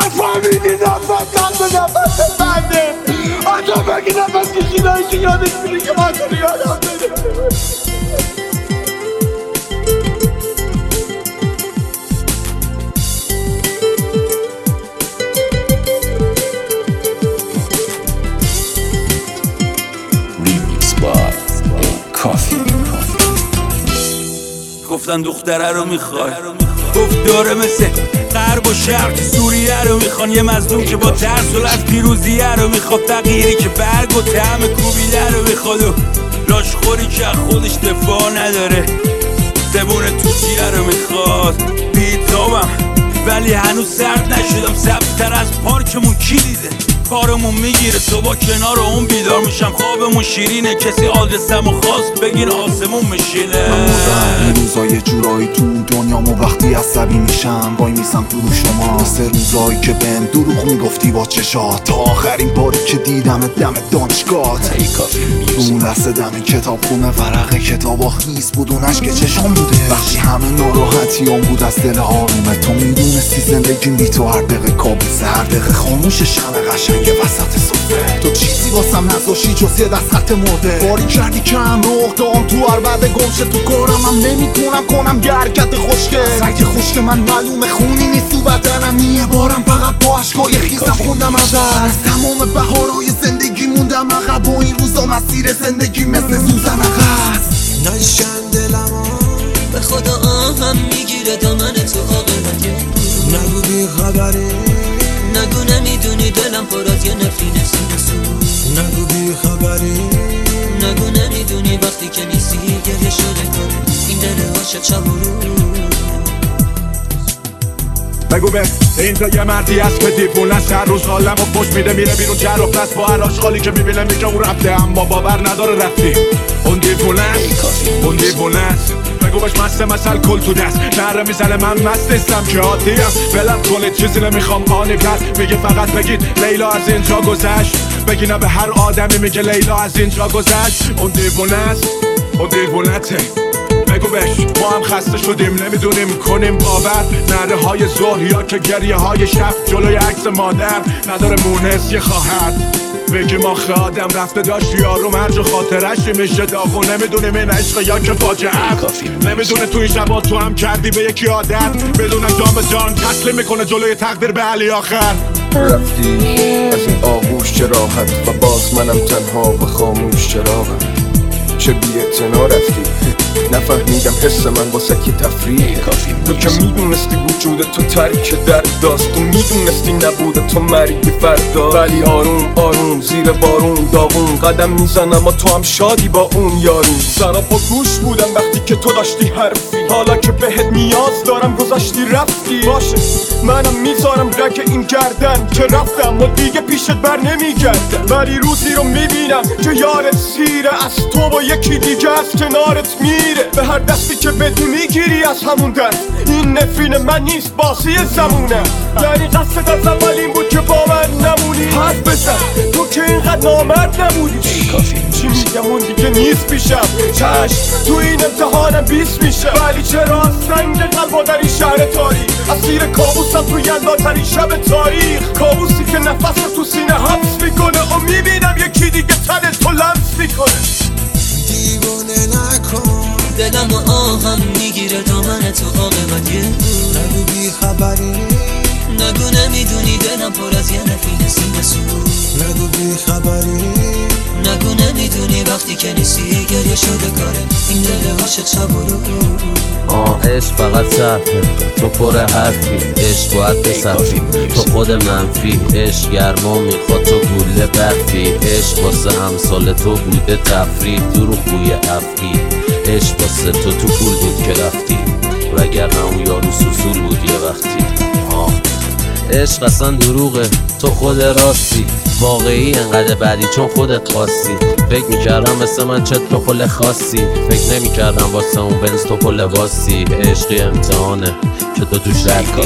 نفهمیدی نفس قلب نفس بنده آتا بگی نفس کشیدایی که یادش میری که من تو یادم بده گفتن دختره رو میخوای گفت داره مثل غرب و شرق سوریه رو میخوان یه مظلوم که با ترس و از پیروزیه رو میخواد فقیری که برگ و طعم کوبیده رو میخواد و لاشخوری که خودش دفاع نداره زبون توتیه رو میخواد بیتابم ولی هنوز سرد نشدم سبزتر از پارکمون کی دیده کارمون میگیره صبح کنار اون بیدار میشم خوابمون شیرینه کسی آدرسمو خواست بگین آسمون میشینه این روزا یه جورایی تو دنیامو وقتی عصبی میشم وای میسم تو شما سه روزایی که بهم دروغ میگفتی با چشات تا آخرین باری که دیدم دم دانشگاهت اون لحظه دم کتاب خونه ورق کتابا خیس بود اون عشق چشام بوده وقتی همه ناراحتیام بود از دل آرومه تو میدونستی زندگیم بی تو هر دقیقه کابوسه هر دقیقه خاموش شمع قشنگ وسط صفه تو چیزی واسم نذاشتی جز یه دست خط مرده باری کردی که هم روح دام تو عربده گمشه تو کارم هم نمیتونم کنم یه حرکت خوشگه سگ خوشک من معلومه خونی نیست تو بدنم یه بارم فقط با عشقای خیزم خوندم از تمام بهارهای زندگی موندم عقب و این روزا مسیر زندگی مثل سوزن عقب نشن دلم به خدا آهم میگیره دامن تو آقلگه نگو بی خبری نگو نمیدونی دلم پر از یه نفری نفسی نگو بی خبری نگو نمیدونی وقتی که نیستی گریه شده کنه این دل عاشق شب و روز بگو به اینجا یه مردی هست که دیوونه است هر روز حالم و پشت میده میره بیرون جر و پس با هر آشغالی که میبینه میگه اون رفته اما باور نداره رفتی اون دیوونه است اون دیوونه است بگو بهش مست مثل کل تو دست نره میزنه من مست نیستم که عادیم بلم کنید چیزی نمیخوام آنی پس میگه فقط بگید لیلا از اینجا گذشت بگی نه به هر آدمی میگه لیلا از اینجا گذشت اون دیوونه است اون دیوونته بگو بهش ما هم خسته شدیم نمیدونیم کنیم باور نره های ظهر یا که گریه های شب جلوی عکس مادر نداره مونس یه خواهر بگیم آخه آدم رفته داشت یارو مرج و خاطرش میشه داغو نمیدونیم این عشق یا که فاجعه نمیدونه تو این شبا تو هم کردی به یکی عادت بدون جان به جان تسلیم میکنه جلوی تقدیر به علی آخر رفتی از این آغوش چه راحت و باز منم تنها و خاموش چراغم چه بی‌اعتنا رفتی نفهمیدم حس من واسه کی تفریح تو که میدونستی وجود تو ترک درد داست تو میدونستی نبوده تو مرگ فردا ولی آروم آروم زیر بارون داغون قدم میزنم و تو هم شادی با اون یارو سرا پا گوش بودم وقتی که تو داشتی حرفی حالا که بهت نیاز دارم گذاشتی رفتی باشه منم میذارم رگ این گردن که رفتم و دیگه پیشت بر نمیگردم ولی روزی رو میبینم که یارت سیره از تو با یکی دیگه از کنارت میره به هر دستی که بدی میگیری از همون دست این نفرین من نیست بازی زمونه یعنی قصد از اول این بود که با من نمونی حرف بزن تو که اینقدر نامرد نبودی چی میگم اون دیگه نیست پیشم چشم تو این امتحانم 20 میشه ولی چرا از سنگ قلبا در این شهر تاریک اسیر کابوسم تو یلداترین شب تاریخ کابوسی که نفس رو تو سینه حبس میکنه و میبینم یکی دیگه تن تو لمس میکنه دیوانه نکن دلم و آهم میگیره دامن تو عاقبت یه نگو بی خبری نگو نمیدونی دلم پر از یه نفی نسیم سرود نگو بی خبری نگو نمیدونی وقتی که نیستی گریه شده کاره این دل عاشق شب و روز عشق فقط صرفه تو پر حرفی عشق باید بصرفی تو خود منفی عشق گرما میخواد تو گوله برفی عشق واسه همسال تو بوده تفریح دروغ بوی افری عشق واسه تو پول بود که رفتی وگرنه اون یارو سوسول بود یه وقتی عشق اصلا دروغه تو خود راستی واقعی انقدر بعدی چون خودت خواستی فکر میکردم مثل من چت تو پل خاصی فکر نمیکردم واسه اون بنز تو پل واسی عشقی امتحانه که تو توش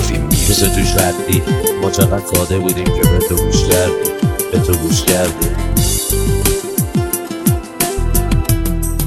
ردی ما چقدر ساده بودیم که به تو گوش کردی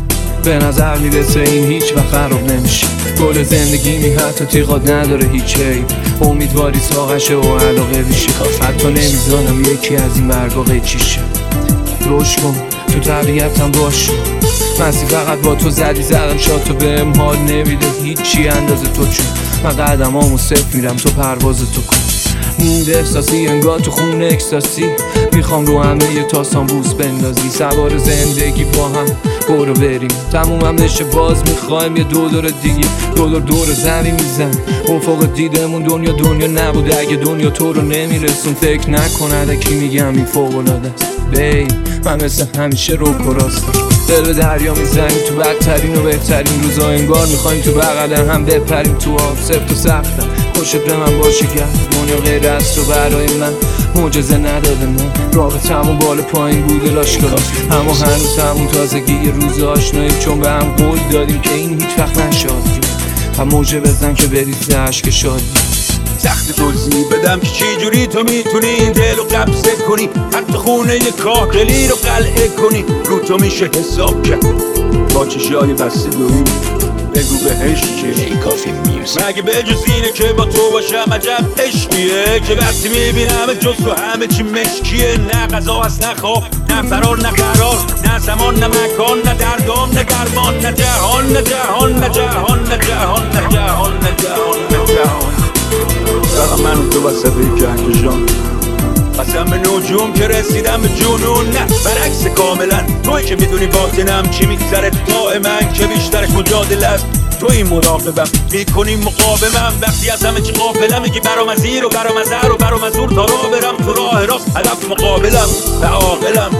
به نظر میرسه این هیچ وقت خراب نمیشه. گل زندگی می حتی تیغات نداره هیچ عیب، امیدواری ساقشه و علاقه بیشه. حتی نمیزانم یکی از این برگا قیچیشه. روش کن تو طبیعتم باش، مسی فقط با تو زدی زدم شاد تو بهم حال نمیده هیچی اندازه تو، چون من قدمامو صفر میرم تو پرواز تو کن. موند احساسی انگار تو خون اکستاسی، میخوام رو همه یه تاسان بوس بندازی. سوار زندگی با هم برو بریم تمومم بشه، باز میخوایم یه دور دیگه، دور زمین میزن افق دیدمون. دنیا نبود اگه دنیا تو رو نمیرسون. فکر نکنه کی میگم این فوق‌العاده است. بی من مثل همیشه رو راستم، دل به دریا میزنیم تو بدترین و بهترین روزا. انگار میخوایم تو بغل هم بپریم تو آب. سفت و سختم خوشت به من باشه گرد، دنیا غیر از تو برای من معجزه نداده. من رابطمون بالا پایین بوده لاشکار، اما هنوز همون تازگی یه روز آشنایی، چون به هم قول دادیم که این هیچ وقت نشد. هم موجه بزن که بریزه عشق شادی. سخت توضیح بدم که چی جوری تو میتونی این دل رو قبضه کنی، حتی خونه یه کاهگلی رو قلعه کنی. رو تو میشه حساب کرد با چشای بسته دویم. بگو بهش که کافی میرسه مگه به جز اینه که با تو باشم عجب عشقیه، که وقتی میبینم جز تو همه چی مشکیه. نه غذا هست نه خواب نه فرار نه قرار، نه زمان نه مکان نه دردام نه درمان، نه جهان نه جهان نه جهان نه جهان نه جهان نه جهان نه جهان. فقط من و تو وسط کهکشان، قسم به نجوم که رسیدم به جنون. نه برعکس کاملا توی که میدونی باطنم چی میگذره، تا من که بیشترش مجادل است. توی مراقبم میکنی مقاومم، وقتی از همه چی غافلم میگی برام از این و برام از هر و برام از اون، تا راه برم تو راه راست هدف مقابلم و عاقلم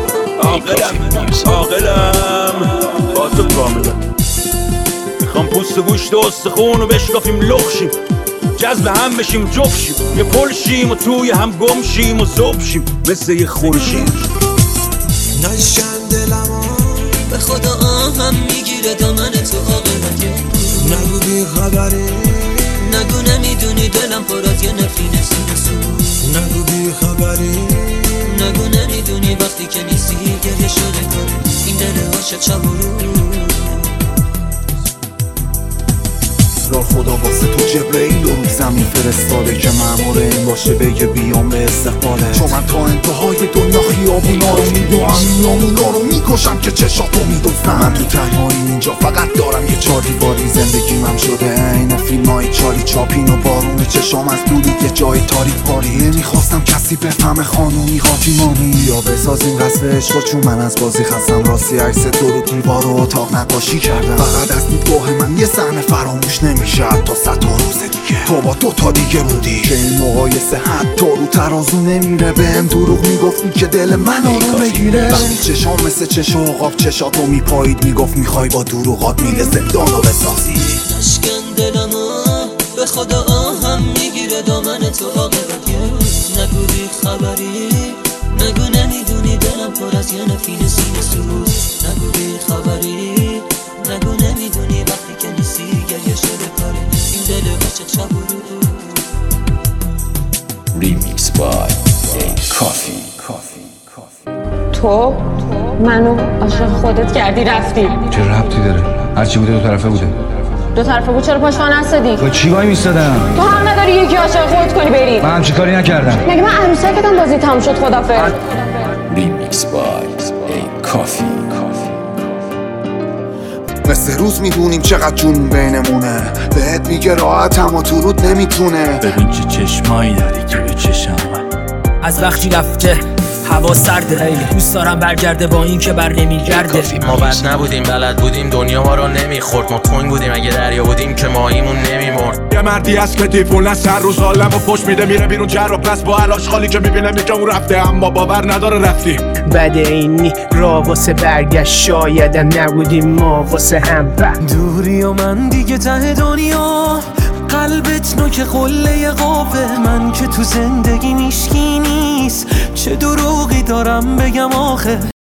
با تو کاملا. میخوام پوست و گوشت و استخون و بشکافیم لخشیم، جذب هم بشیم جفشیم، یه پل شیم و توی هم گم شیم و زوب شیم مثل یه خورشید. نشن دلم به خدا آهم میگیره دامن تو عاقلت. نگو بی خبری، نگو نمیدونی دلم پر از یه نفرین سو. نگو بی خبری، نگو نمیدونی وقتی که نیستی گریه شده کنه این دل عاشق شب و روز. را خدا واسه تو جبرئیل رو زمین فرستاده که مأمور این باشه بگه بیام به استقباله. چون من تا انتهای دنیا خیابونا رو میدوام، میامونا رو میکشم که چشاتو میدوزم. من تو تنهایی اینجا فقط دارم یه چار دیواری، زندگیم هم شده عین فیلمای چالی چاپین و بارون چشام از دوری یه جای تاریک باری. میخواستم کسی بفهمه خانومی خاتیمانی یا بسازیم قصر عشق، چون من از بازی خستم. راستی عکس تو رو دیوار و اتاق نقاشی کردم، فقط از دیدگاه من یه صحنه فراموش نمیشه تا 100 روز دیگه. تو با 2 تا دیگه بودی که این مقایسه حتی رو ترازو نمیره. بهم دروغ میگفتی که دل منو رو بگیره، وقتی چشام مثل چشم عقاب چشاتو میپایید میگفت میخوای با دروغات میله زندانو بسازی. نشکن دلمو به خدا آهم میگیره دامن تو عاقبت. نگو بی خبری، نگو نمیدونی دلم پر از یه نفین سینه سوز. نگو بی خبری، نگو نمیدونی وقتی که نیستی گریه شده کاره این دل عاشق شب و روز. ریمیکس بای کافی. تو منو عاشق خودت کردی رفتی. چه ربطی داره؟ هرچی بوده 2 طرفه بوده. 2 طرفه بود چرا پشت من نستدی؟ با چی وای میستادم؟ تو حق نداری یکی عاشق خودت کنی بری. من همچی کاری نکردم. مگه من عروسکتم بازی تموم شد خدافظ. ریمیکس بای کافی. مثل روز میدونیم چقدر جون بینمونه، بهت میگه راحت اما تو رود نمیتونه. ببین چه چشمایی داری که به چشم من. از وقتی رفته هوا سرده، خیلی دوست دارم برگرده با این که بر نمیگرده. ما بد نبودیم بلد بودیم دنیا ما رو نمیخورد، ما تنگ بودیم اگه دریا بودیم که ماهیمون نمیمرد. یه مردی از که دیوونه سر روز عالم و فش میده میره بیرون جر و پس با علاش خالی که میبینه میگه اون رفته اما باور نداره رفتی. بده اینی را واسه برگشت شایدم نبودیم ما واسه هم. دوری و من دیگه ته دنیا، قلبت نوک قله قافه. من که تو زندگی میشکی نیست، چه دروغی دارم بگم آخه.